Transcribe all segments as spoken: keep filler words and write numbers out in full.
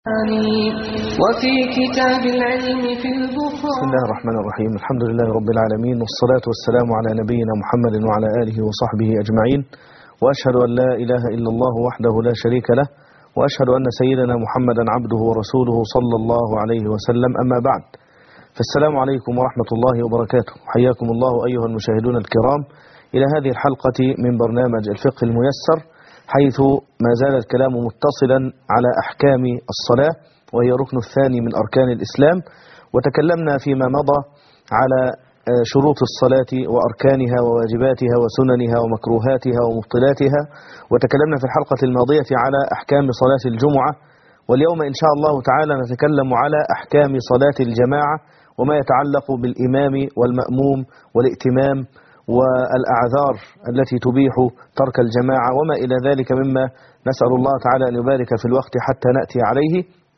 وفي كتاب العلم في البخاري. بسم الله الرحمن الرحيم. الحمد لله رب العالمين، والصلاة والسلام على نبينا محمد وعلى آله وصحبه أجمعين، وأشهد أن لا إله إلا الله وحده لا شريك له، وأشهد أن سيدنا محمدا عبده ورسوله صلى الله عليه وسلم. أما بعد، فالسلام عليكم ورحمة الله وبركاته. حياكم الله أيها المشاهدون الكرام إلى هذه الحلقة من برنامج الفقه الميسر، حيث ما زال الكلام متصلا على أحكام الصلاة، وهي ركن الثاني من أركان الإسلام. وتكلمنا فيما مضى على شروط الصلاة وأركانها وواجباتها وسننها ومكروهاتها ومبطلاتها، وتكلمنا في الحلقة الماضية على أحكام صلاة الجمعة. واليوم إن شاء الله تعالى نتكلم على أحكام صلاة الجماعة وما يتعلق بالإمام والمأموم والائتمام والأعذار التي تبيح ترك الجماعة وما إلى ذلك مما نسأل الله تعالى أن يبارك في الوقت حتى نأتي عليه.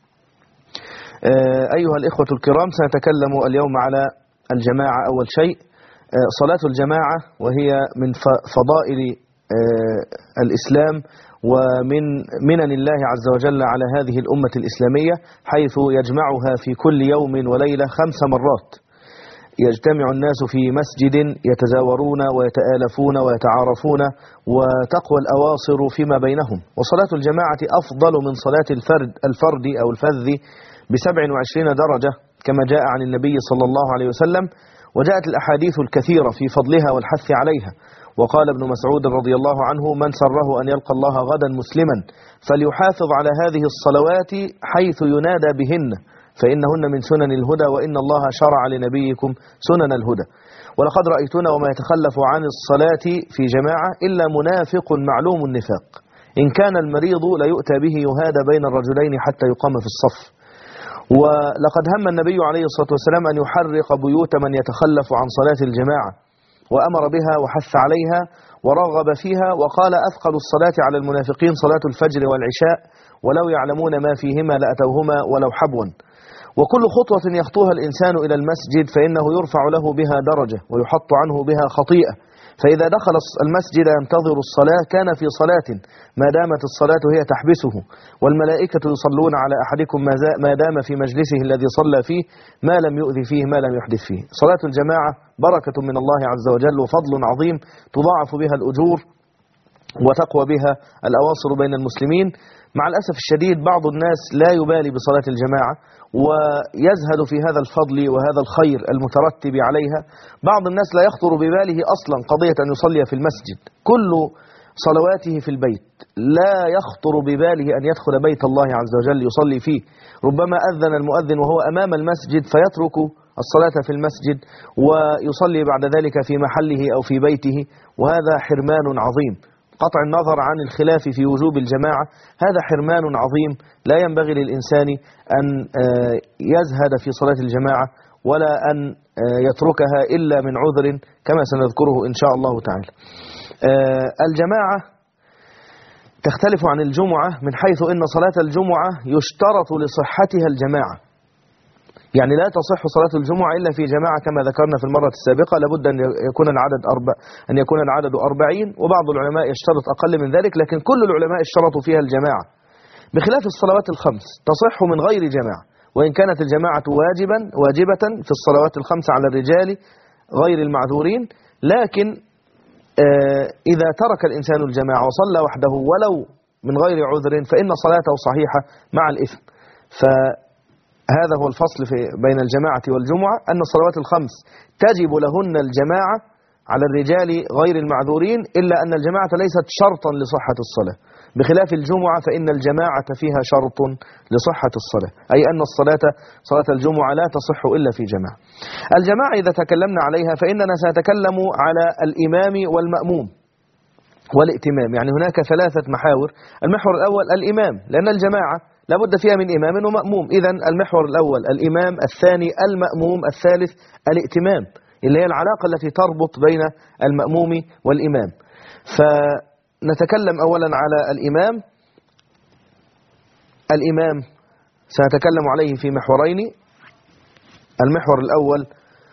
أيها الإخوة الكرام، سنتكلم اليوم على الجماعة. أول شيء صلاة الجماعة، وهي من فضائل الإسلام ومن منن الله عز وجل على هذه الأمة الإسلامية، حيث يجمعها في كل يوم وليلة خمس مرات. يجتمع الناس في مسجد يتزاورون ويتآلفون ويتعارفون، وتقوى الأواصر فيما بينهم. وصلاة الجماعة أفضل من صلاة الفرد الفرد أو الفذ بسبع وعشرين درجة، كما جاء عن النبي صلى الله عليه وسلم. وجاءت الأحاديث الكثيرة في فضلها والحث عليها. وقال ابن مسعود رضي الله عنه: من سره أن يلقى الله غدا مسلما فليحافظ على هذه الصلوات حيث ينادى بهن، فإنهن من سنن الهدى، وإن الله شرع لنبيكم سنن الهدى. ولقد رأيتنا وما يتخلف عن الصلاة في جماعة إلا منافق معلوم النفاق، إن كان المريض ليؤتى به يهادى بين الرجلين حتى يقام في الصف. ولقد هم النبي عليه الصلاة والسلام أن يحرق بيوت من يتخلف عن صلاة الجماعة، وأمر بها وحث عليها ورغب فيها، وقال: أثقل الصلاة على المنافقين صلاة الفجر والعشاء، ولو يعلمون ما فيهما لأتوهما ولو حبوا. وكل خطوة يخطوها الإنسان إلى المسجد فإنه يرفع له بها درجة ويحط عنه بها خطيئة. فإذا دخل المسجد ينتظر الصلاة كان في صلاة ما دامت الصلاة هي تحبسه، والملائكة يصلون على أحدكم ما دام في مجلسه الذي صلى فيه ما لم يؤذي فيه ما لم يحدث فيه. صلاة الجماعة بركة من الله عز وجل وفضل عظيم تضاعف بها الأجور وتقوى بها الأواصر بين المسلمين. مع الأسف الشديد بعض الناس لا يبالي بصلاة الجماعة ويزهد في هذا الفضل وهذا الخير المترتب عليها. بعض الناس لا يخطر بباله أصلا قضية أن يصلي في المسجد، كل صلواته في البيت، لا يخطر بباله أن يدخل بيت الله عز وجل يصلي فيه. ربما أذن المؤذن وهو أمام المسجد فيترك الصلاة في المسجد ويصلي بعد ذلك في محله أو في بيته، وهذا حرمان عظيم. قطع النظر عن الخلاف في وجوب الجماعة، هذا حرمان عظيم. لا ينبغي للإنسان أن يزهد في صلاة الجماعة ولا أن يتركها إلا من عذر، كما سنذكره إن شاء الله تعالى. الجماعة تختلف عن الجمعة من حيث إن صلاة الجمعة يشترط لصحتها الجماعة، يعني لا تصح صلاة الجمعة إلا في جماعة كما ذكرنا في المرة السابقة. لابد أن يكون العدد أربع أن يكون العدد أربعين، وبعض العلماء يشترط أقل من ذلك، لكن كل العلماء اشترطوا فيها الجماعة، بخلاف الصلوات الخمس تصح من غير جماعة. وإن كانت الجماعة واجبا واجبة في الصلوات الخمس على الرجال غير المعذورين، لكن إذا ترك الإنسان الجماعة وصلى وحده ولو من غير عذر فإن صلاته صحيحة مع الإثم. ف هذا هو الفصل في بين الجماعة والجمعة، أن الصلوات الخمس تجب لهن الجماعة على الرجال غير المعذورين، إلا أن الجماعة ليست شرطا لصحة الصلاة، بخلاف الجمعة فإن الجماعة فيها شرط لصحة الصلاة، أي أن الصلاة صلاة الجمعة لا تصح إلا في جماعة. الجماعة إذا تكلمنا عليها فإننا سنتكلم على الإمام والمأموم والائتمام، يعني هناك ثلاثة محاور. المحور الأول الإمام، لأن الجماعة لابد فيها من إمام ومأموم، إذن المحور الأول الإمام، الثاني المأموم، الثالث الائتمام، اللي هي العلاقة التي تربط بين المأموم والإمام. فنتكلم أولا على الإمام. الإمام سنتكلم عليه في محورين. المحور الأول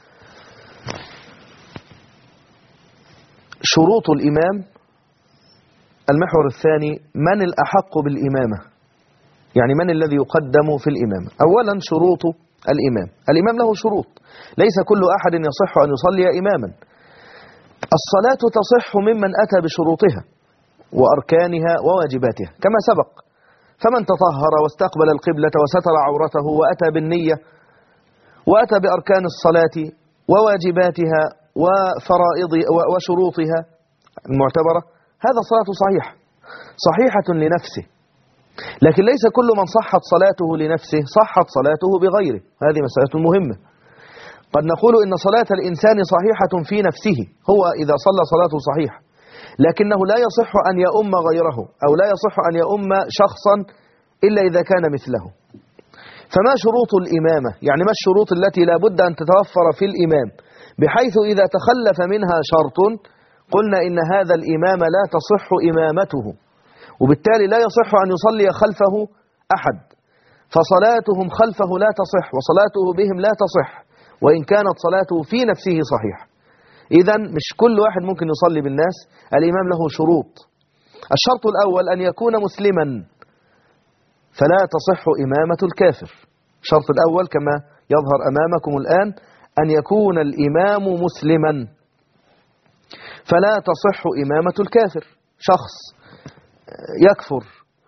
شروط الإمام. المحور الثاني من الأحق بالإمامة، يعني من الذي يقدم في الإمامة؟ أولا شروط الإمام. الإمام له شروط، ليس كل أحد يصح أن يصلي إماما. الصلاة تصح ممن أتى بشروطها وأركانها وواجباتها كما سبق، فمن تطهر واستقبل القبلة وستر عورته وأتى بالنية وأتى بأركان الصلاة وواجباتها وفرائض وشروطها المعتبرة، هذا صلاة صحيحة صحيحة لنفسه. لكن ليس كل من صحت صلاته لنفسه صحت صلاته بغيره، هذه مسألة مهمة. قد نقول إن صلاة الإنسان صحيحة في نفسه، هو إذا صلى صلاته صحيحة، لكنه لا يصح أن يؤم غيره أو لا يصح أن يؤم شخصا إلا إذا كان مثله. فما شروط الإمامة؟ يعني ما الشروط التي لا بد أن تتوفر في الإمام بحيث إذا تخلف منها شرط قلنا إن هذا الإمام لا تصح إمامته، وبالتالي لا يصح أن يصلي خلفه أحد، فصلاتهم خلفه لا تصح وصلاته بهم لا تصح وإن كانت صلاته في نفسه صحيحة. إذن مش كل واحد ممكن يصلي بالناس، الإمام له شروط. الشرط الأول أن يكون مسلما، فلا تصح إمامة الكافر. الشرط الأول كما يظهر أمامكم الآن أن يكون الإمام مسلما، فلا تصح إمامة الكافر. شخص يكفر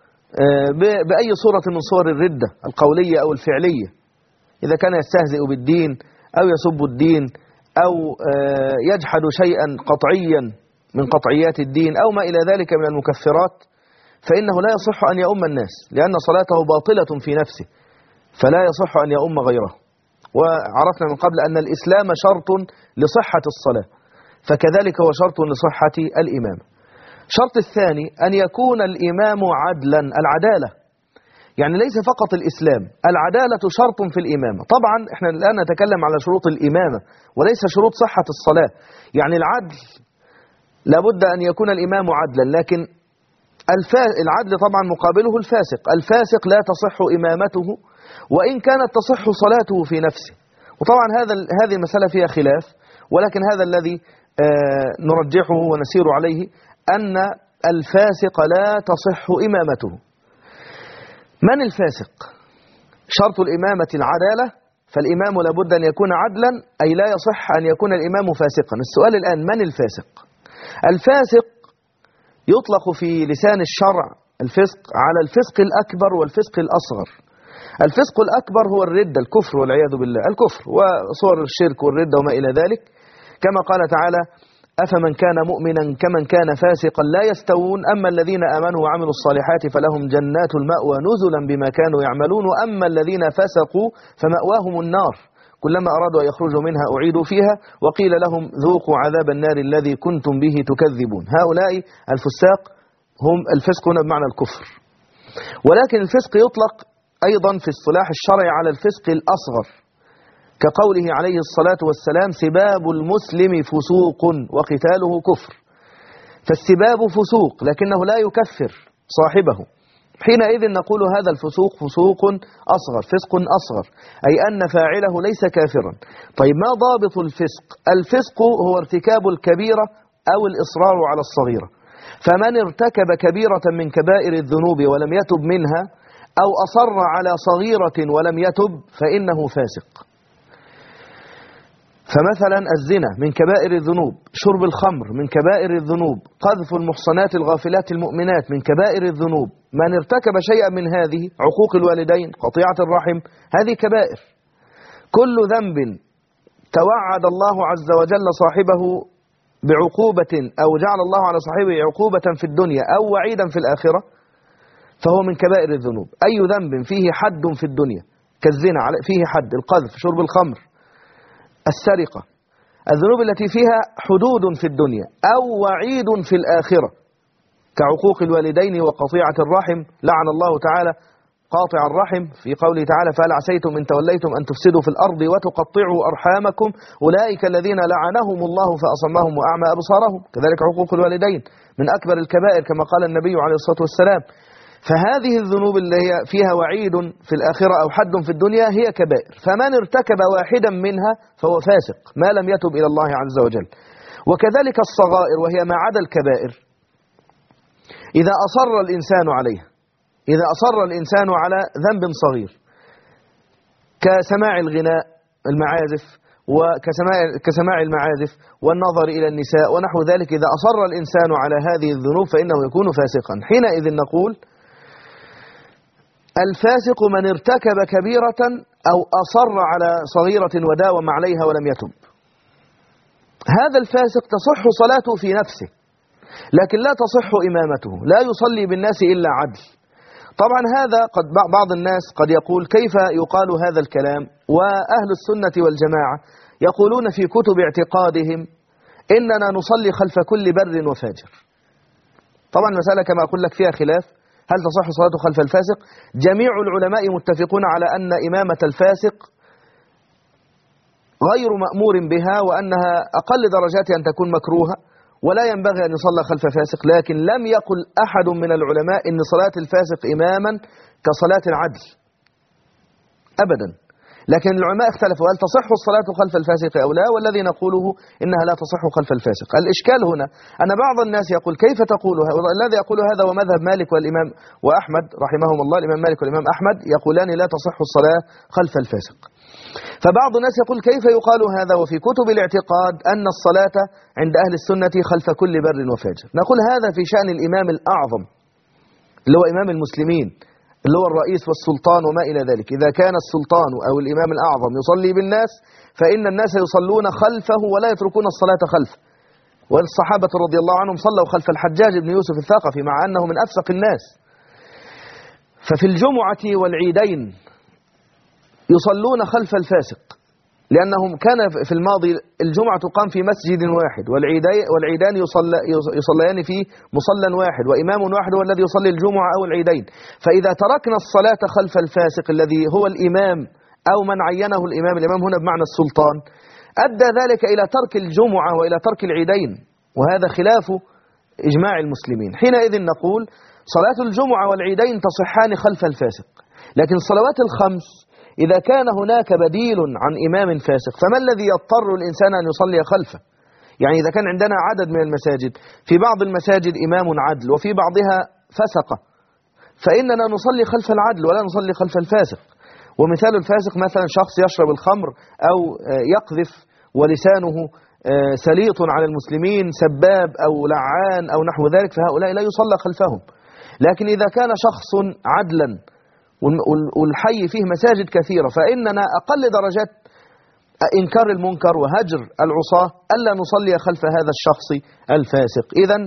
بأي صورة من صور الردة القولية أو الفعلية، إذا كان يستهزئ بالدين أو يسب الدين أو يجحد شيئا قطعيا من قطعيات الدين أو ما إلى ذلك من المكفرات، فإنه لا يصح أن يؤم الناس لأن صلاته باطلة في نفسه، فلا يصح أن يؤم غيره. وعرفنا من قبل أن الإسلام شرط لصحة الصلاة، فكذلك هو شرط لصحة الإمام. الشرط الثاني أن يكون الإمام عدلا، العدالة، يعني ليس فقط الإسلام، العدالة شرط في الإمامة. طبعا احنا الآن نتكلم على شروط الإمامة وليس شروط صحة الصلاة. يعني العدل لابد أن يكون الإمام عدلا، لكن العدل طبعا مقابله الفاسق. الفاسق لا تصح إمامته وإن كانت تصح صلاته في نفسه. وطبعا هذا هذه المسألة فيها خلاف، ولكن هذا الذي نرجحه ونسير عليه أن الفاسق لا تصح إمامته. من الفاسق؟ شرط الإمامة العدالة، فالإمام لابد أن يكون عدلا، أي لا يصح أن يكون الإمام فاسقا. السؤال الآن من الفاسق؟ الفاسق يطلق في لسان الشرع الفسق على الفسق الأكبر والفسق الأصغر. الفسق الأكبر هو الردة، الكفر والعياذ بالله، الكفر وصور الشرك والردة وما إلى ذلك، كما قال تعالى: أفمن كان مؤمنا كمن كان فاسقا لا يستوون، أما الذين آمنوا وعملوا الصالحات فلهم جنات المأوى نزلا بما كانوا يعملون، وأما الذين فسقوا فمأواهم النار كلما أرادوا أن يخرجوا منها أعيدوا فيها وقيل لهم ذوقوا عذاب النار الذي كنتم به تكذبون. هؤلاء الفساق هم الفسق هنا بمعنى الكفر. ولكن الفسق يطلق أيضا في الصلاح الشرعي على الفسق الأصغر، كقوله عليه الصلاة والسلام: سباب المسلم فسوق وقتاله كفر. فالسباب فسوق لكنه لا يكفر صاحبه، حينئذ نقول هذا الفسوق فسوق أصغر، فسق أصغر، أي أن فاعله ليس كافرا. طيب ما ضابط الفسق؟ الفسق هو ارتكاب الكبيرة أو الإصرار على الصغيرة. فمن ارتكب كبيرة من كبائر الذنوب ولم يتب منها أو أصر على صغيرة ولم يتب فإنه فاسق. فمثلا الزنا من كبائر الذنوب، شرب الخمر من كبائر الذنوب، قذف المحصنات الغافلات المؤمنات من كبائر الذنوب. من ارتكب شيئا من هذه، عقوق الوالدين، قطيعة الرحم، هذه كبائر. كل ذنب توعد الله عز وجل صاحبه بعقوبة أو جعل الله على صاحبه عقوبة في الدنيا أو وعيدا في الآخرة فهو من كبائر الذنوب. أي ذنب فيه حد في الدنيا كالزنا فيه حد، القذف، شرب الخمر، السرقة، الذنوب التي فيها حدود في الدنيا أو وعيد في الآخرة كعقوق الوالدين وقطيعة الرحم. لعن الله تعالى قاطع الرحم في قوله تعالى: فهل عسيتم إن توليتم أن تفسدوا في الأرض وتقطعوا أرحامكم أولئك الذين لعنهم الله فأصمهم وأعمى أبصارهم. كذلك عقوق الوالدين من أكبر الكبائر كما قال النبي عليه الصلاة والسلام. فهذه الذنوب اللي هي فيها وعيد في الآخرة أو حد في الدنيا هي كبائر، فمن ارتكب واحدا منها فهو فاسق ما لم يتب إلى الله عز وجل. وكذلك الصغائر وهي ما عدا الكبائر، إذا أصر الإنسان عليها إذا أصر الإنسان على ذنب صغير كسماع الغناء المعازف وكسماع كسماع المعازف والنظر إلى النساء ونحو ذلك، إذا أصر الإنسان على هذه الذنوب فإنه يكون فاسقا. حينئذ نقول الفاسق من ارتكب كبيرة أو أصر على صغيرة وداوم عليها ولم يتب. هذا الفاسق تصح صلاته في نفسه لكن لا تصح إمامته، لا يصلي بالناس إلا عدل. طبعا هذا قد بعض الناس قد يقول كيف يقال هذا الكلام وأهل السنة والجماعة يقولون في كتب اعتقادهم إننا نصلي خلف كل بر وفاجر. طبعا المسألة كما أقول لك فيها خلاف، هل تصح صلاته خلف الفاسق؟ جميع العلماء متفقون على أن إمامة الفاسق غير مأمور بها وأنها أقل درجاتها أن تكون مكروهة ولا ينبغي أن يصلى خلف فاسق، لكن لم يقل أحد من العلماء إن صلاة الفاسق إماما كصلاة العدل أبدا. لكن العلماء اختلفوا هل تصح الصلاة خلف الفاسق أو لا، والذي نقوله إنها لا تصح خلف الفاسق. الإشكال هنا أن بعض الناس يقول كيف تقول هذا؟ الذي يقول هذا ومذهب مالك والإمام وأحمد رحمهم الله، الإمام مالك والإمام أحمد يقولان لا تصح الصلاة خلف الفاسق. فبعض الناس يقول كيف يقال هذا وفي كتب الاعتقاد أن الصلاة عند أهل السنة خلف كل بر وفاجر؟ نقول هذا في شأن الإمام الأعظم اللي هو إمام المسلمين اللي هو الرئيس والسلطان وما إلى ذلك. إذا كان السلطان أو الإمام الأعظم يصلي بالناس فإن الناس يصلون خلفه ولا يتركون الصلاة خلفه. والصحابة رضي الله عنهم صلوا خلف الحجاج بن يوسف الثقفي مع أنه من أفسق الناس. ففي الجمعة والعيدين يصلون خلف الفاسق لأنهم كان في الماضي الجمعة تقام في مسجد واحد والعيدان يصلى يصليان في مصلى واحد وإمام واحد هو الذي يصلي الجمعة أو العيدين. فإذا تركنا الصلاة خلف الفاسق الذي هو الإمام أو من عينه الإمام، الإمام هنا بمعنى السلطان، أدى ذلك إلى ترك الجمعة وإلى ترك العيدين، وهذا خلاف إجماع المسلمين. حينئذ نقول صلاة الجمعة والعيدين تصحان خلف الفاسق، لكن الصلوات الخمس إذا كان هناك بديل عن إمام فاسق فما الذي يضطر الإنسان أن يصلي خلفه؟ يعني إذا كان عندنا عدد من المساجد، في بعض المساجد إمام عدل وفي بعضها فسقة، فإننا نصلي خلف العدل ولا نصلي خلف الفاسق. ومثال الفاسق مثلا شخص يشرب الخمر أو يقذف ولسانه سليط على المسلمين، سباب أو لعان أو نحو ذلك، فهؤلاء لا يصلى خلفهم. لكن إذا كان شخص عدلا والحي فيه مساجد كثيرة فإننا أقل درجات إنكار المنكر وهجر العصاة ألا نصلي خلف هذا الشخص الفاسق. إذن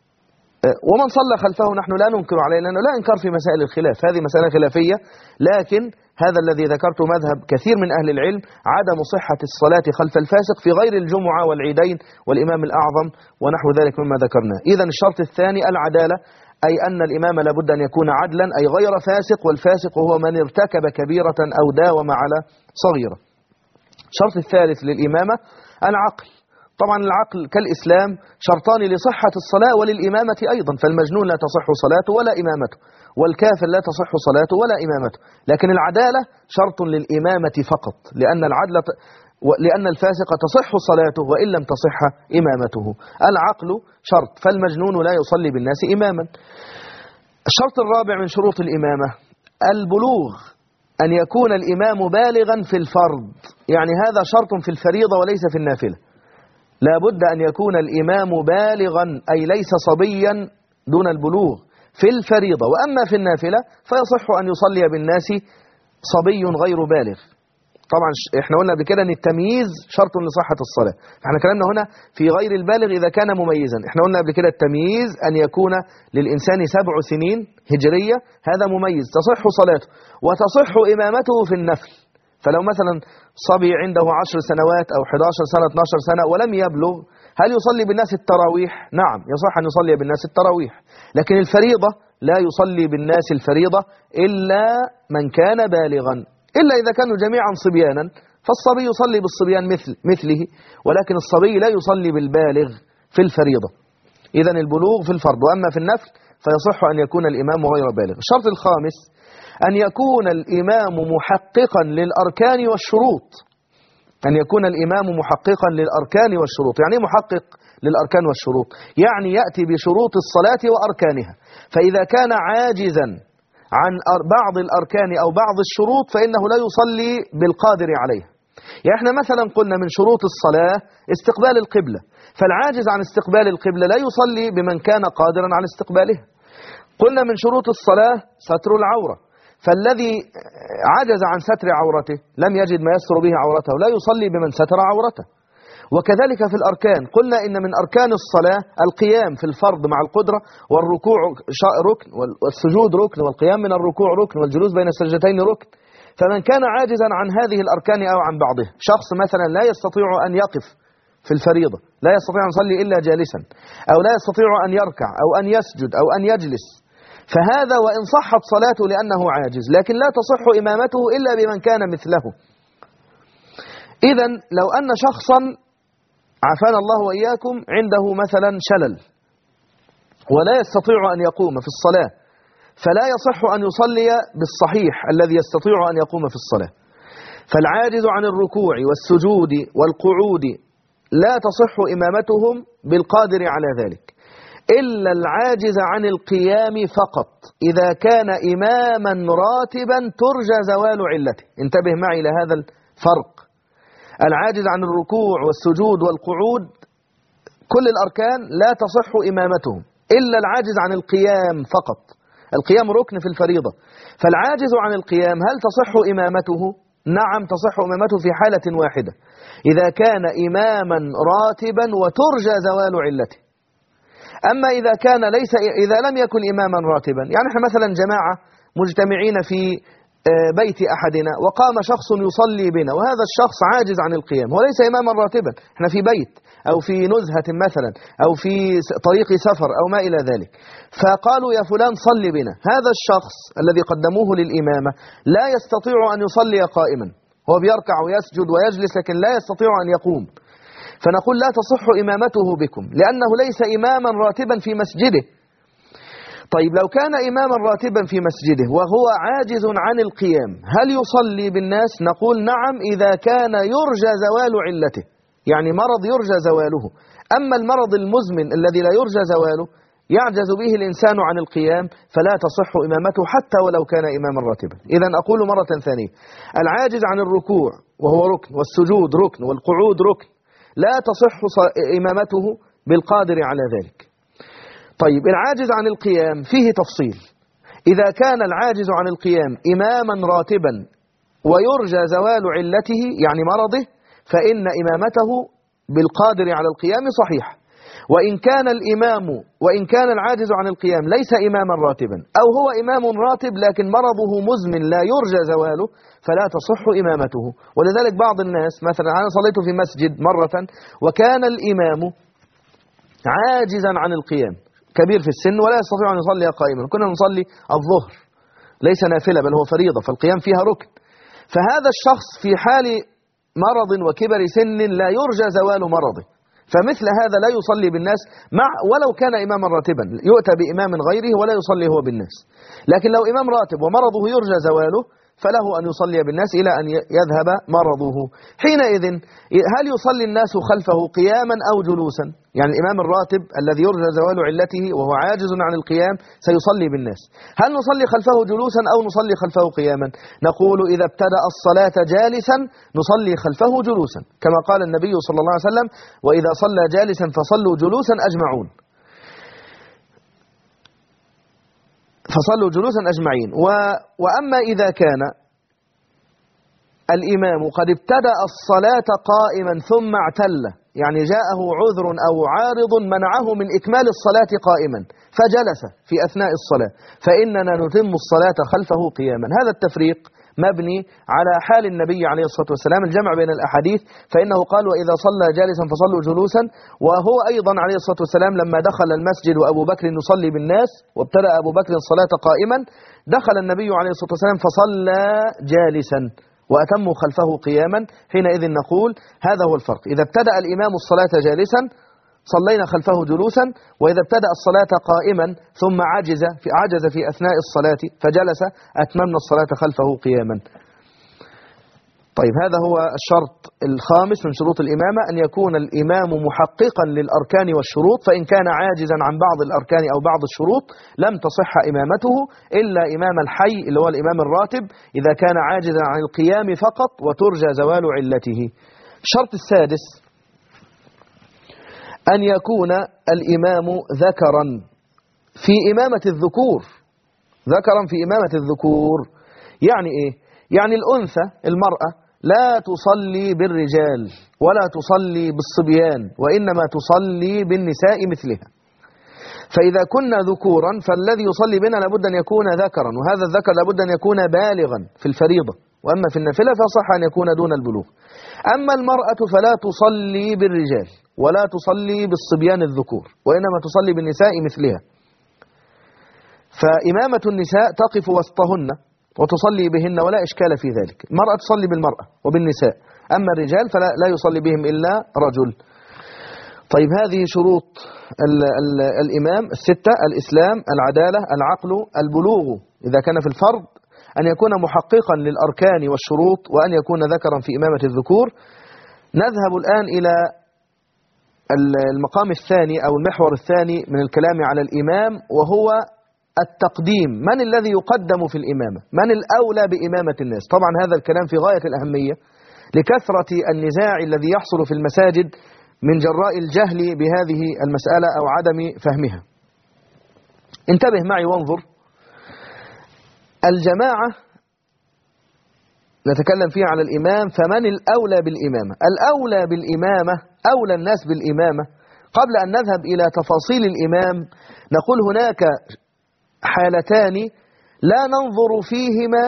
ومن صلى خلفه نحن لا ننكر عليه لأنه لا إنكار في مسائل الخلاف، هذه مسألة خلافية، لكن هذا الذي ذكرته مذهب كثير من أهل العلم عدم صحة الصلاة خلف الفاسق في غير الجمعة والعيدين والإمام الأعظم ونحو ذلك مما ذكرناه. إذن الشرط الثاني العدالة، أي أن الإمام لابد أن يكون عدلا أي غير فاسق، والفاسق هو من ارتكب كبيرة أو داوم على صغيرة. الشرط الثالث للإمامة العقل. طبعا العقل كالإسلام شرطان لصحة الصلاة وللإمامة أيضا، فالمجنون لا تصح صلاته ولا إمامته، والكافر لا تصح صلاته ولا إمامته. لكن العدالة شرط للإمامة فقط، لأن العدل لأن الفاسق تصح صلاته وإن لم تصح إمامته. العقل شرط، فالمجنون لا يصلي بالناس إماما. الشرط الرابع من شروط الإمامة البلوغ، أن يكون الإمام بالغا في الفرض، يعني هذا شرط في الفريضة وليس في النافلة. لا بد أن يكون الإمام بالغا أي ليس صبيا دون البلوغ في الفريضة، وأما في النافلة فيصح أن يصلي بالناس صبي غير بالغ. طبعا احنا قلنا قبل كده ان التمييز شرط لصحة الصلاة، احنا كلامنا هنا في غير البالغ إذا كان مميزا. احنا قلنا قبل كده التمييز أن يكون للإنسان سبع سنين هجرية، هذا مميز تصح صلاته وتصح إمامته في النفل. فلو مثلا صبي عنده عشر سنوات أو أحد عشر سنة اثني عشر سنة ولم يبلغ، هل يصلي بالناس التراويح؟ نعم يصح أن يصلي بالناس التراويح، لكن الفريضة لا يصلي بالناس الفريضة إلا من كان بالغا، إلا إذا كانوا جميعا صبيانا فالصبي يصلي بالصبيان مثل مثله، ولكن الصبي لا يصلي بالبالغ في الفريضة. إذن البلوغ في الفرض، وأما في النفل فيصح أن يكون الإمام غير بالغ. الشرط الخامس أن يكون الإمام محققا للأركان والشروط، أن يكون الإمام محققا للأركان والشروط. يعني محقق للأركان والشروط يعني يأتي بشروط الصلاة وأركانها، فإذا كان عاجزا عن بعض الأركان أو بعض الشروط فإنه لا يصلي بالقادر عليها. يعني احنا مثلا قلنا من شروط الصلاة استقبال القبلة، فالعاجز عن استقبال القبلة لا يصلي بمن كان قادرا على استقبالها. قلنا من شروط الصلاة ستر العورة، فالذي عجز عن ستر عورته لم يجد ما يستر به عورته لا يصلي بمن ستر عورته. وكذلك في الأركان قلنا إن من أركان الصلاة القيام في الفرض مع القدرة، والركوع ركن، والسجود ركن، والقيام من الركوع ركن، والجلوس بين السجدتين ركن. فمن كان عاجزا عن هذه الأركان أو عن بعضها، شخص مثلا لا يستطيع أن يقف في الفريضة، لا يستطيع أن يصلي إلا جالسا، أو لا يستطيع أن يركع أو أن يسجد أو أن يجلس، فهذا وإن صحت صلاته لأنه عاجز، لكن لا تصح إمامته إلا بمن كان مثله. إذن لو أن شخصا عافانا الله وإياكم عنده مثلا شلل ولا يستطيع أن يقوم في الصلاة، فلا يصح أن يصلي بالصحيح الذي يستطيع أن يقوم في الصلاة. فالعاجز عن الركوع والسجود والقعود لا تصح إمامتهم بالقادر على ذلك، إلا العاجز عن القيام فقط إذا كان إماما راتبا ترجى زوال علته. انتبه معي إلى هذا الفرق. العاجز عن الركوع والسجود والقعود كل الأركان لا تصح إمامتهم إلا العاجز عن القيام فقط. القيام ركن في الفريضة، فالعاجز عن القيام هل تصح إمامته؟ نعم تصح إمامته في حالة واحدة، إذا كان إماما راتبا وترجى زوال علته. أما إذا كان ليس إذا لم يكن إماما راتبا، يعني احنا مثلا جماعة مجتمعين في بيت أحدنا وقام شخص يصلي بنا، وهذا الشخص عاجز عن القيام وليس إماما راتبا، احنا في بيت أو في نزهة مثلا أو في طريق سفر أو ما إلى ذلك، فقالوا يا فلان صل بنا. هذا الشخص الذي قدموه للإمامة لا يستطيع أن يصلي قائما، هو بيركع ويسجد ويجلس لكن لا يستطيع أن يقوم، فنقول لا تصح إمامته بكم لأنه ليس إماما راتبا في مسجده. طيب لو كان إماما راتبا في مسجده وهو عاجز عن القيام هل يصلي بالناس؟ نقول نعم إذا كان يرجى زوال علته، يعني مرض يرجى زواله. أما المرض المزمن الذي لا يرجى زواله يعجز به الإنسان عن القيام فلا تصح إمامته حتى ولو كان إماما راتبا. إذا أقول مرة ثانية، العاجز عن الركوع وهو ركن، والسجود ركن، والقعود ركن، لا تصح إمامته بالقادر على ذلك. طيب العاجز عن القيام فيه تفصيل. إذا كان العاجز عن القيام إماما راتبا ويرجى زوال علته يعني مرضه، فإن إمامته بالقادر على القيام صحيح. وإن كان الإمام وإن كان العاجز عن القيام ليس إماما راتبا أو هو إمام راتب لكن مرضه مزمن لا يرجى زواله فلا تصح إمامته. ولذلك بعض الناس مثلا، أنا صليت في مسجد مرة وكان الإمام عاجزا عن القيام، كبير في السن ولا يستطيع أن يصلي قائما، كنا نصلي الظهر ليس نافلة بل هو فريضة فالقيام فيها ركن، فهذا الشخص في حال مرض وكبر سن لا يرجى زوال مرضه، فمثل هذا لا يصلي بالناس مع ولو كان إماما راتبا، يؤتى بإمام غيره ولا يصلي هو بالناس. لكن لو إمام راتب ومرضه يرجى زواله فله أن يصلي بالناس إلى أن يذهب مرضه. حينئذ هل يصلي الناس خلفه قياما أو جلوسا؟ يعني الإمام الراتب الذي يرجى زوال علته وهو عاجز عن القيام سيصلي بالناس، هل نصلي خلفه جلوسا أو نصلي خلفه قياما؟ نقول إذا ابتدأ الصلاة جالسا نصلي خلفه جلوسا، كما قال النبي صلى الله عليه وسلم: وإذا صلى جالسا فصلوا جلوسا أجمعون، فصلوا جلوسا أجمعين. و... وأما إذا كان الإمام قد ابتدأ الصلاة قائما ثم اعتل، يعني جاءه عذر أو عارض منعه من إكمال الصلاة قائما فجلس في أثناء الصلاة، فإننا نتم الصلاة خلفه قياما. هذا التفريق مبني على حال النبي عليه الصلاة والسلام، الجمع بين الأحاديث، فإنه قال: وإذا صلى جالسا فصلوا جلوسا. وهو أيضا عليه الصلاة والسلام لما دخل المسجد وأبو بكر يصلي بالناس وابتدأ أبو بكر الصلاة قائما، دخل النبي عليه الصلاة والسلام فصلى جالسا وأتموا خلفه قياما. حينئذ نقول هذا هو الفرق، إذا ابتدأ الإمام الصلاة جالسا صلينا خلفه جلوسا، وإذا ابتدأ الصلاة قائما ثم عجز في, عجز في أثناء الصلاة فجلس أتممنا الصلاة خلفه قياما. طيب هذا هو الشرط الخامس من شروط الإمامة، أن يكون الإمام محققا للأركان والشروط، فإن كان عاجزا عن بعض الأركان أو بعض الشروط لم تصح إمامته، إلا إمام الحي اللي هو الإمام الراتب إذا كان عاجزا عن القيام فقط وترجى زوال علته. الشرط السادس أن يكون الإمام ذكرا في إمامة الذكور، ذكرا في إمامة الذكور يعني إيه؟ يعني الأنثى المرأة لا تصلي بالرجال ولا تصلي بالصبيان، وإنما تصلي بالنساء مثلها. فإذا كنا ذكورا فالذي يصلي بنا لابد أن يكون ذكرا، وهذا الذكر لابد أن يكون بالغا في الفريضة، وأما في النافلة فصح أن يكون دون البلوغ. أما المرأة فلا تصلي بالرجال ولا تصلي بالصبيان الذكور، وإنما تصلي بالنساء مثلها. فإمامة النساء تقف وسطهن وتصلي بهن ولا إشكال في ذلك، المرأة تصلي بالمرأة وبالنساء، أما الرجال فلا لا يصلي بهم إلا رجل. طيب هذه شروط ال ال الإمام الستة: الإسلام، العدالة، العقل، البلوغ إذا كان في الفرض، أن يكون محققا للأركان والشروط، وأن يكون ذكرا في إمامة الذكور. نذهب الآن إلى المقام الثاني أو المحور الثاني من الكلام على الإمام، وهو التقديم. من الذي يقدم في الإمامة؟ من الأولى بإمامة الناس؟ طبعا هذا الكلام في غاية الأهمية لكثرة النزاع الذي يحصل في المساجد من جراء الجهل بهذه المسألة أو عدم فهمها. انتبه معي وانظر. الجماعة نتكلم فيها على الإمام، فمن الأولى بالإمامة؟ الأولى بالإمامة، أولى الناس بالإمامة. قبل أن نذهب إلى تفاصيل الإمام نقول هناك حالتان لا ننظر فيهما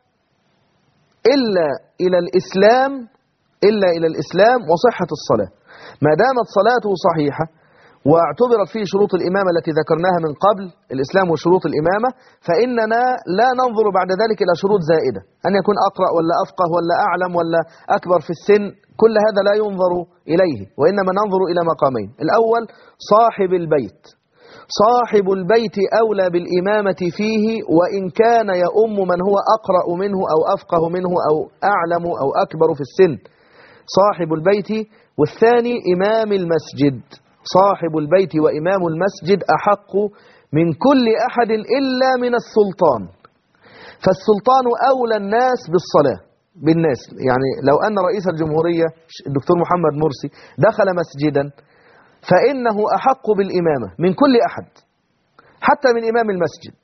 إلا إلى الإسلام إلا إلى الإسلام وصحة الصلاة. ما دامت صلاته صحيحة واعتبرت فيه شروط الإمامة التي ذكرناها من قبل، الإسلام وشروط الإمامة، فإننا لا ننظر بعد ذلك إلى شروط زائدة، أن يكون أقرأ ولا أفقه ولا أعلم ولا أكبر في السن، كل هذا لا ينظر إليه، وإنما ننظر إلى مقامين: الأول صاحب البيت، صاحب البيت أولى بالإمامة فيه وإن كان يؤم من هو أقرأ منه أو أفقه منه أو أعلم أو أكبر في السن، صاحب البيت. والثاني إمام المسجد، صاحب البيت وإمام المسجد أحق من كل أحد إلا من السلطان، فالسلطان أولى الناس بالصلاة بالناس. يعني لو أن رئيس الجمهورية الدكتور محمد مرسي دخل مسجدا فإنه أحق بالإمامة من كل أحد حتى من إمام المسجد.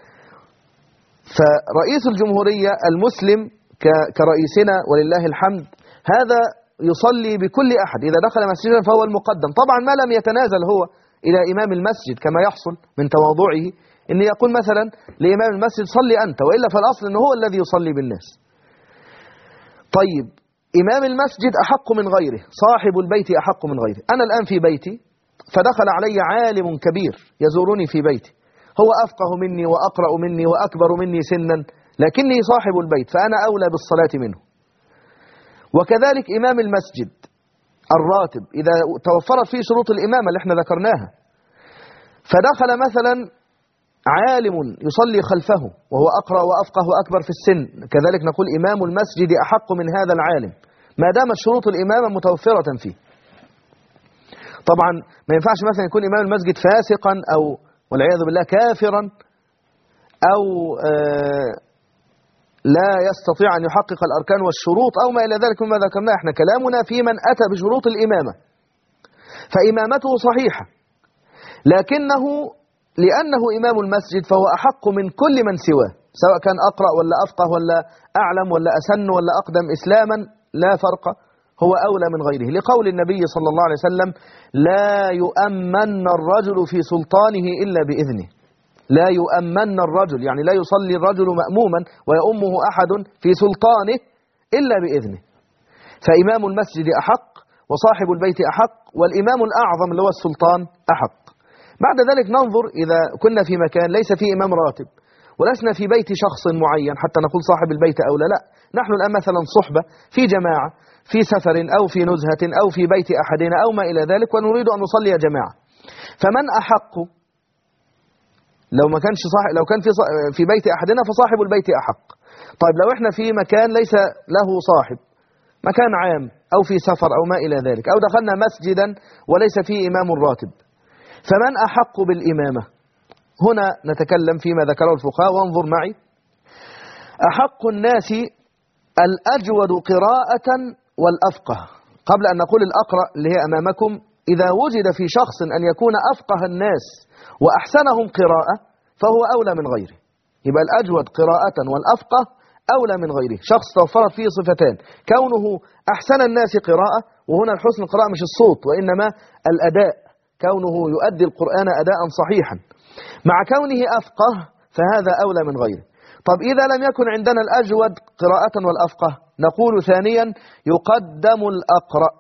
فرئيس الجمهورية المسلم كرئيسنا ولله الحمد هذا يصلي بكل أحد، إذا دخل مسجدا فهو المقدم، طبعا ما لم يتنازل هو إلى إمام المسجد كما يحصل من تواضعه، إن يقول مثلا لإمام المسجد صلي أنت، وإلا فالأصل أنه هو الذي يصلي بالناس. طيب إمام المسجد أحق من غيره، صاحب البيت أحق من غيره. أنا الآن في بيتي فدخل علي عالم كبير يزورني في بيتي، هو أفقه مني وأقرأ مني وأكبر مني سنا، لكني صاحب البيت فأنا أولى بالصلاة منه. وكذلك إمام المسجد الراتب إذا توفرت فيه شروط الإمامة اللي احنا ذكرناها، فدخل مثلا عالم يصلي خلفه وهو أقرأ وأفقه وأكبر في السن، كذلك نقول إمام المسجد أحق من هذا العالم ما دامت شروط الإمامة متوفرة فيه. طبعا ما ينفعش مثلا يكون إمام المسجد فاسقا أو والعياذ بالله كافرا أو آه لا يستطيع أن يحقق الأركان والشروط أو ما إلى ذلك مما ذكرناه. احنا كلامنا في من أتى بشروط الإمامة فإمامته صحيحة، لكنه لأنه إمام المسجد فهو أحق من كل من سواه، سواء كان أقرأ ولا أفقه ولا أعلم ولا أسن ولا أقدم إسلاما، لا فرق، هو أولى من غيره، لقول النبي صلى الله عليه وسلم: لا يؤمن الرجل في سلطانه إلا بإذنه. لا يؤمن الرجل يعني لا يصلي الرجل مأموما ويؤمه أحد في سلطانه إلا بإذنه. فإمام المسجد أحق وصاحب البيت أحق والإمام الأعظم اللي هو السلطان أحق. بعد ذلك ننظر إذا كنا في مكان ليس فيه إمام راتب ولسنا في بيت شخص معين حتى نقول صاحب البيت أولى، لا، نحن الآن مثلا صحبة في جماعة في سفر أو في نزهة أو في بيت أحدنا أو ما إلى ذلك ونريد أن نصلي جماعة، فمن أحق؟ لو ما كانش صاحب لو كان في في بيت أحدنا فصاحب البيت أحق. طيب لو احنا في مكان ليس له صاحب مكان عام أو في سفر أو ما إلى ذلك، أو دخلنا مسجدا وليس فيه إمام راتب، فمن أحق بالإمامة؟ هنا نتكلم فيما ذكره الفقهاء، وانظر معي. أحق الناس الأجود قراءة والأفقه. قبل أن نقول الأقرأ اللي هي أمامكم، إذا وجد في شخص أن يكون أفقه الناس وأحسنهم قراءة فهو أولى من غيره. يبقى الأجود قراءة والأفقه أولى من غيره. شخص توفرت فيه صفتان، كونه أحسن الناس قراءة، وهنا الحسن القراءة مش الصوت وإنما الأداء، كونه يؤدي القرآن أداء صحيحا، مع كونه أفقه فهذا أولى من غيره. طب إذا لم يكن عندنا الأجود قراءة والأفقه، نقول ثانيا يقدم الأقرأ،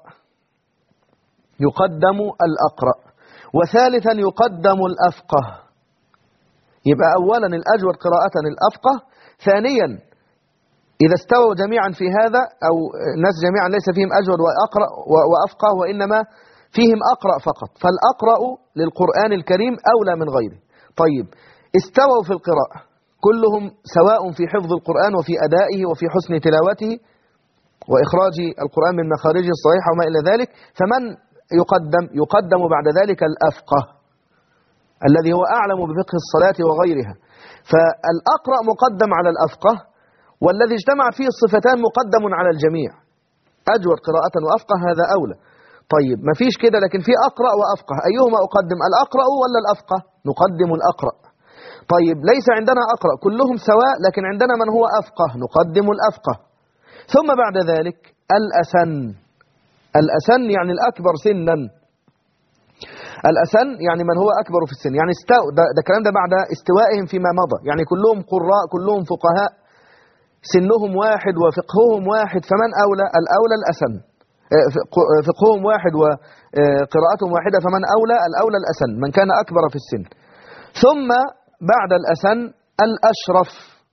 يقدم الأقرأ، وثالثا يقدم الأفقه. يبقى أولا الأجود قراءة الأفقه، ثانيا إذا استووا جميعا في هذا، أو الناس جميعا ليس فيهم أجود وأقرأ وأفقه وإنما فيهم أقرأ فقط، فالأقرأ للقرآن الكريم أولى من غيره. طيب استووا في القراءة كلهم سواء في حفظ القرآن وفي أدائه وفي حسن تلاوته وإخراج القرآن من مخارجه الصحيحة وما إلى ذلك، فمن يقدم؟ يقدم بعد ذلك الأفقه الذي هو أعلم بفقه الصلاة وغيرها. فالأقرأ مقدم على الأفقه، والذي اجتمع فيه الصفتان مقدم على الجميع، أجود قراءة وأفقه، هذا أولى. طيب ما فيش كده، لكن في أقرأ وأفقه، أيهما أقدم، الأقرأ ولا الأفقه؟ نقدم الأقرأ. طيب ليس عندنا أقرأ كلهم سواء، لكن عندنا من هو أفقه، نقدم الأفقه. ثم بعد ذلك الأسن. الأسن يعني الأكبر سنا، الأسن يعني من هو أكبر في السن، يعني استو ده, ده الكلام ده بعد استوائهم فيما مضى، يعني كلهم قراء كلهم فقهاء سنهم واحد وفقههم واحد، فمن أولى؟ الأولى الأسن. فقههم واحد وقراءتهم واحدة، فمن أولى؟ الأولى الأسن، من كان أكبر في السن. ثم بعد الأسن الأشرف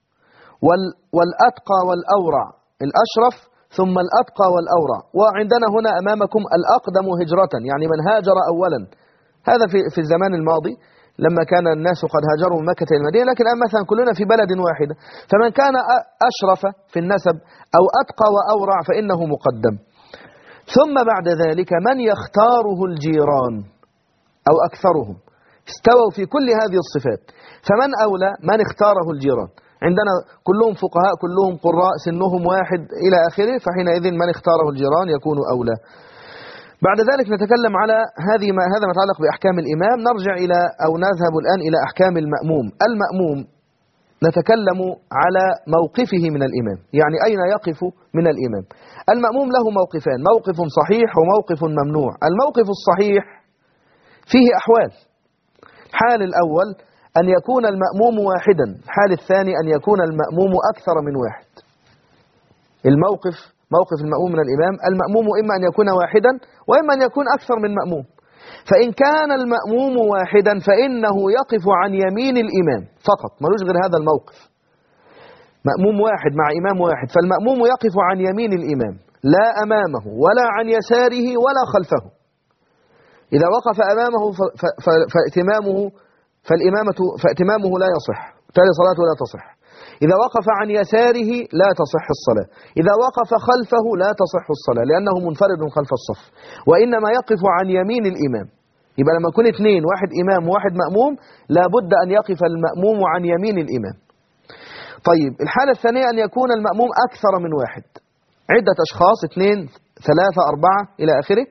والأتقى والأورع، الأشرف ثم الأتقى والأورع. وعندنا هنا أمامكم الأقدم هجرة، يعني من هاجر أولا، هذا في في الزمان الماضي لما كان الناس قد هاجروا من مكة إلى المدينة، لكن الآن مثلا كلنا في بلد واحدة، فمن كان أشرف في النسب أو أتقى وأورع فإنه مقدم. ثم بعد ذلك من يختاره الجيران أو أكثرهم، استووا في كل هذه الصفات، فمن أولى؟ من اختاره الجيران. عندنا كلهم فقهاء كلهم قراء سنهم واحد إلى آخره، فحينئذ من اختاره الجيران يكون أولى. بعد ذلك نتكلم على هذه ما هذا ما يتعلق بأحكام الإمام. نرجع إلى أو نذهب الآن إلى أحكام المأموم. المأموم نتكلم على موقفه من الإمام، يعني أين يقف من الإمام. المأموم له موقفان، موقف صحيح وموقف ممنوع. الموقف الصحيح فيه أحوال. الحال الأول أن يكون المأموم واحدا، الحال الثاني أن يكون المأموم أكثر من واحد. الموقف موقف المأموم من الإمام، المأموم إما أن يكون واحدا وإما أن يكون أكثر من مأموم. فإن كان المأموم واحدا فإنه يقف عن يمين الإمام فقط، ملوش غير هذا الموقف. مأموم واحد مع إمام واحد، فالمأموم يقف عن يمين الإمام لا أمامه ولا عن يساره ولا خلفه. إذا وقف أمامه فائتمامه فالإمامة فائتمامه لا يصح، بالتالي صلاته لا تصح. إذا وقف عن يساره لا تصح الصلاة، إذا وقف خلفه لا تصح الصلاة، لأنه منفرد خلف الصف، وإنما يقف عن يمين الإمام. يبقى لما يكون اثنين، واحد إمام وواحد مأموم، لابد أن يقف المأموم عن يمين الإمام. طيب الحالة الثانية أن يكون المأموم أكثر من واحد، عدة أشخاص، اثنين ثلاثة أربعة إلى آخره،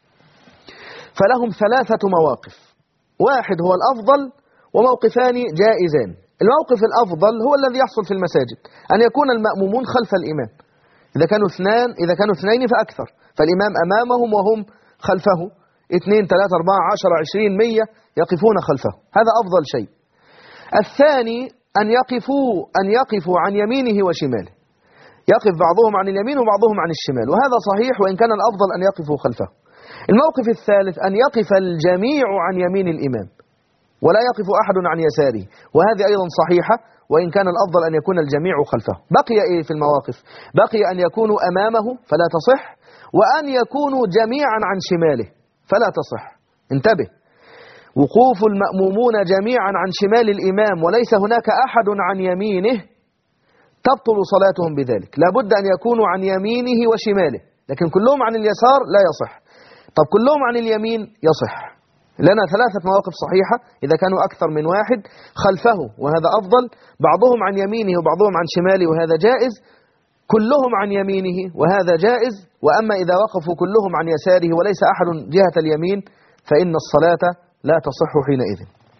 فلهم ثلاثة مواقف، واحد هو الأفضل وموقفان جائزان. الموقف الأفضل هو الذي يحصل في المساجد، أن يكون المأمومون خلف الإمام، إذا كانوا اثنان إذا كانوا اثنين فأكثر، فالإمام أمامهم وهم خلفه، اثنين ثلاثة أربعة عشرة عشرين مية يقفون خلفه، هذا أفضل شيء. الثاني أن يقفوا أن يقفوا عن يمينه وشماله، يقف بعضهم عن اليمين وبعضهم عن الشمال، وهذا صحيح وإن كان الأفضل أن يقفوا خلفه. الموقف الثالث أن يقف الجميع عن يمين الإمام ولا يقف أحد عن يساره، وهذه أيضا صحيحة وإن كان الأفضل أن يكون الجميع خلفه. بقي إيه في المواقف؟ بقي أن يكونوا أمامه فلا تصح، وأن يكونوا جميعا عن شماله فلا تصح. انتبه، وقوف المأمومون جميعا عن شمال الإمام وليس هناك أحد عن يمينه تبطل صلاتهم بذلك، لابد أن يكونوا عن يمينه وشماله، لكن كلهم عن اليسار لا يصح. طب كلهم عن اليمين يصح. لنا ثلاثة مواقف صحيحة إذا كانوا أكثر من واحد خلفه وهذا أفضل، بعضهم عن يمينه وبعضهم عن شماله وهذا جائز، كلهم عن يمينه وهذا جائز. وأما إذا وقفوا كلهم عن يساره وليس أحد جهة اليمين فإن الصلاة لا تصح حينئذ.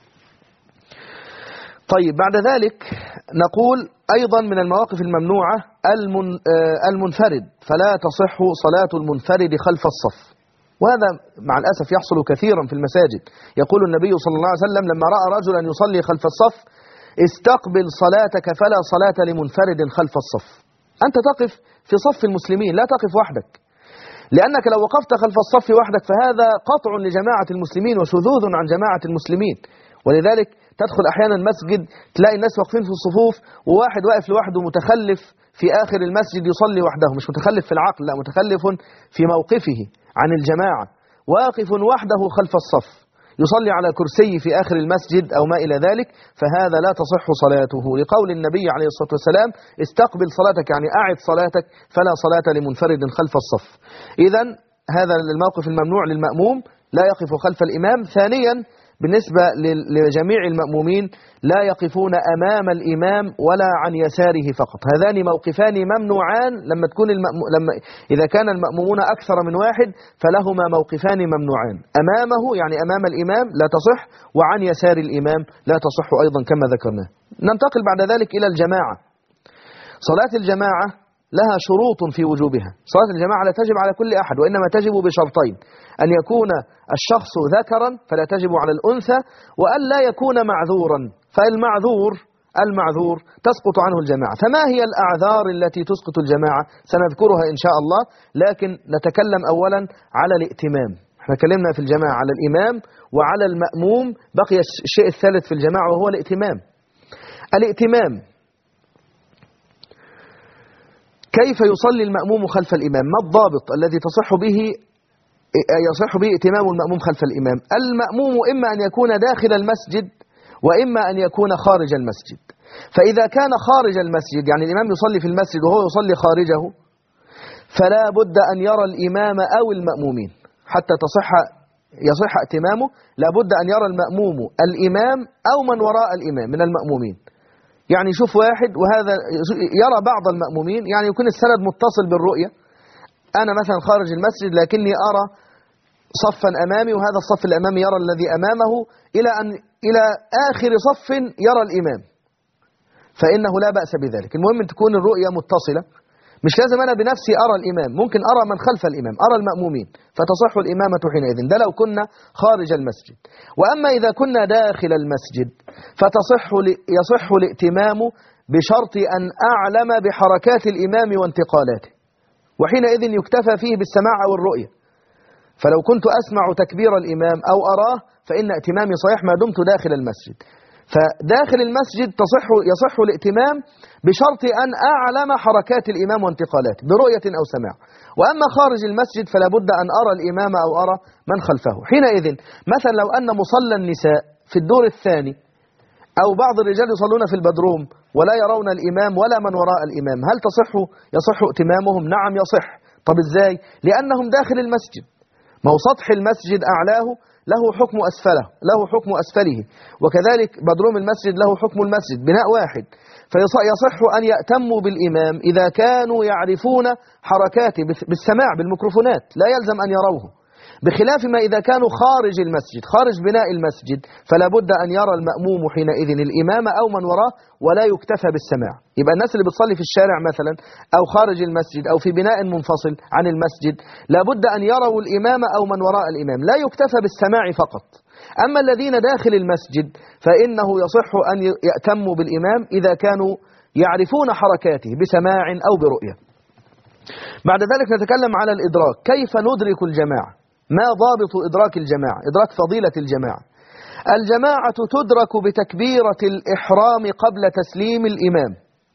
طيب بعد ذلك نقول أيضا من المواقف الممنوعة المن المنفرد، فلا تصح صلاة المنفرد خلف الصف، وهذا مع الأسف يحصل كثيرا في المساجد. يقول النبي صلى الله عليه وسلم لما رأى رجلا يصلي خلف الصف: استقبل صلاتك فلا صلاة لمنفرد خلف الصف. أنت تقف في صف المسلمين، لا تقف وحدك، لأنك لو وقفت خلف الصف وحدك فهذا قطع لجماعة المسلمين وشذوذ عن جماعة المسلمين. ولذلك تدخل أحيانا مسجد تلاقي الناس واقفين في الصفوف وواحد واقف لوحده متخلف في آخر المسجد يصلي وحده، مش متخلف في العقل، لا، متخلف في موقفه عن الجماعة، واقف وحده خلف الصف يصلي على كرسي في آخر المسجد أو ما إلى ذلك، فهذا لا تصح صلاته، لقول النبي عليه الصلاة والسلام: استقبل صلاتك، يعني أعد صلاتك، فلا صلاة لمنفرد خلف الصف. إذن هذا الموقف الممنوع للمأموم، لا يقف خلف الإمام. ثانيا بالنسبة لجميع المأمومين لا يقفون أمام الإمام ولا عن يساره فقط، هذان موقفان ممنوعان. لما تكون المأمو... لما إذا كان المأمومون أكثر من واحد فلهما موقفان ممنوعان: أمامه يعني أمام الإمام لا تصح، وعن يسار الإمام لا تصح أيضا كما ذكرنا. ننتقل بعد ذلك إلى الجماعة. صلاة الجماعة لها شروط في وجوبها. صلاة الجماعة لا تجب على كل أحد، وإنما تجب بشرطين: أن يكون الشخص ذكرا فلا تجب على الأنثى، وأن لا يكون معذورا، فالمعذور المعذور تسقط عنه الجماعة. فما هي الأعذار التي تسقط الجماعة؟ سنذكرها إن شاء الله، لكن نتكلم أولا على الائتمام. احنا تكلمنا في الجماعة على الإمام وعلى المأموم، بقي الشيء الثالث في الجماعة وهو الائتمام. الائتمام، كيف يصلي المأموم خلف الإمام؟ ما الضابط الذي تصح به يصح به ائتمام المأموم خلف الإمام؟ المأموم إما أن يكون داخل المسجد وإما أن يكون خارج المسجد. فإذا كان خارج المسجد، يعني الإمام يصلي في المسجد وهو يصلي خارجه، فلا بد أن يرى الإمام أو المأمومين حتى تصح يصح ائتمامه. لا بد أن يرى المأموم الإمام أو من وراء الإمام من المأمومين. يعني يشوف واحد وهذا يرى بعض المأمومين، يعني يكون السند متصل بالرؤية. أنا مثلا خارج المسجد لكني أرى صفا أمامي، وهذا الصف الأمامي يرى الذي أمامه إلى أن إلى آخر صف يرى الإمام، فإنه لا بأس بذلك. المهم أن تكون الرؤية متصلة، مش لازم أنا بنفسي أرى الإمام، ممكن أرى من خلف الإمام، أرى المأمومين، فتصح الإمامة حينئذ. ده لو كنا خارج المسجد. وأما إذا كنا داخل المسجد فتصح يصح الائتمام بشرط أن أعلم بحركات الإمام وانتقالاته، وحينئذ يكتفى فيه بالسماع أو الرؤية. فلو كنت أسمع تكبير الإمام أو أراه فإن ائتمامي صحيح ما دمت داخل المسجد. فداخل المسجد تصح يصح الائتمام بشرط أن أعلم حركات الإمام وانتقالاته برؤية أو سماع. وأما خارج المسجد فلا بد أن أرى الإمام أو أرى من خلفه. حينئذ مثلا لو أن مصلى النساء في الدور الثاني أو بعض الرجال يصلون في البدروم ولا يرون الإمام ولا من وراء الإمام، هل تصح يصح ائتمامهم؟ نعم يصح. طب إزاي؟ لأنهم داخل المسجد، ما هو سطح المسجد أعلاه له حكم أسفله له حكم أسفله، وكذلك بدروم المسجد له حكم المسجد، بناء واحد. فيصح أن يأتموا بالإمام إذا كانوا يعرفون حركاته بالسماع بالميكروفونات، لا يلزم أن يروه، بخلاف ما إذا كانوا خارج المسجد خارج بناء المسجد، فلا بد أن يرى المأموم حينئذ الإمام أو من وراه ولا يكتفى بالسماع. يبقى الناس اللي بتصلي في الشارع مثلا أو خارج المسجد أو في بناء منفصل عن المسجد لا بد أن يروا الإمام أو من وراء الإمام، لا يكتفى بالسماع فقط. أما الذين داخل المسجد فإنه يصح أن يأتموا بالإمام إذا كانوا يعرفون حركاته بسماع أو برؤية. بعد ذلك نتكلم على الإدراك. كيف ندرك الجماعة؟ ما ضابط إدراك الجماعة؟ إدراك فضيلة الجماعة. الجماعة تدرك بتكبيرة الإحرام قبل تسليم الإمام.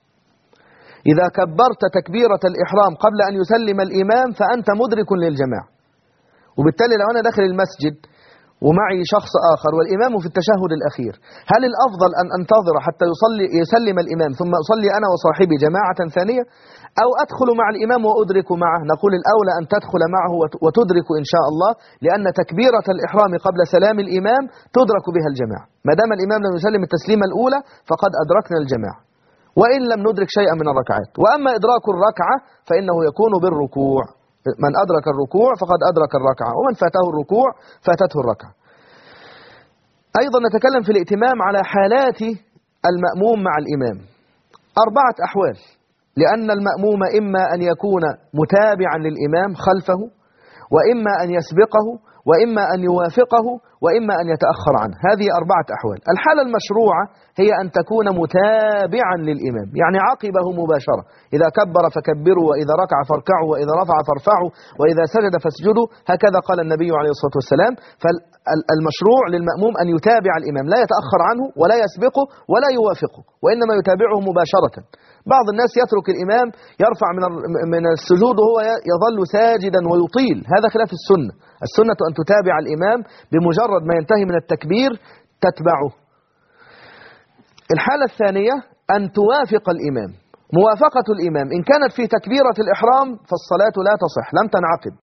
إذا كبرت تكبيرة الإحرام قبل أن يسلم الإمام فأنت مدرك للجماعة. وبالتالي لو أنا داخل المسجد ومعي شخص آخر والإمام في التشهد الأخير، هل الأفضل أن أنتظر حتى يصلي يسلم الإمام ثم أصلي أنا وصاحبي جماعة ثانية، أو أدخل مع الإمام وأدرك معه؟ نقول الأولى أن تدخل معه وتدرك إن شاء الله، لأن تكبيرة الإحرام قبل سلام الإمام تدرك بها الجماعة، ما دام الإمام لم يسلم التسليمة الأولى فقد أدركنا الجماعة وإن لم ندرك شيئا من الركعات. وأما إدراك الركعة فإنه يكون بالركوع، من أدرك الركوع فقد أدرك الركعة، ومن فاته الركوع فاتته الركعة. أيضا نتكلم في الائتمام على حالات المأموم مع الإمام، أربعة أحوال، لأن المأموم إما أن يكون متابعا للإمام خلفه، وإما أن يسبقه، وإما أن يوافقه، وإما أن يتأخر عنه. هذه أربعة أحوال. الحالة المشروعة هي أن تكون متابعا للإمام، يعني عقبه مباشرة، إذا كبر فكبروا، وإذا ركع فاركعوا، وإذا رفع فارفعوا، وإذا سجد فاسجدوا، هكذا قال النبي عليه الصلاة والسلام. فالمشروع للمأموم أن يتابع الإمام، لا يتأخر عنه ولا يسبقه ولا يوافقه، وإنما يتابعه مباشرة. بعض الناس يترك الإمام يرفع من من السجود وهو يظل ساجدا ويطيل، هذا خلاف السنة. السنة أن تتابع الإمام، بمجرد ما ينتهي من التكبير تتبعه. الحالة الثانية أن توافق الإمام. موافقة الإمام إن كانت في تكبيرة الإحرام فالصلاة لا تصح، لم تنعقد،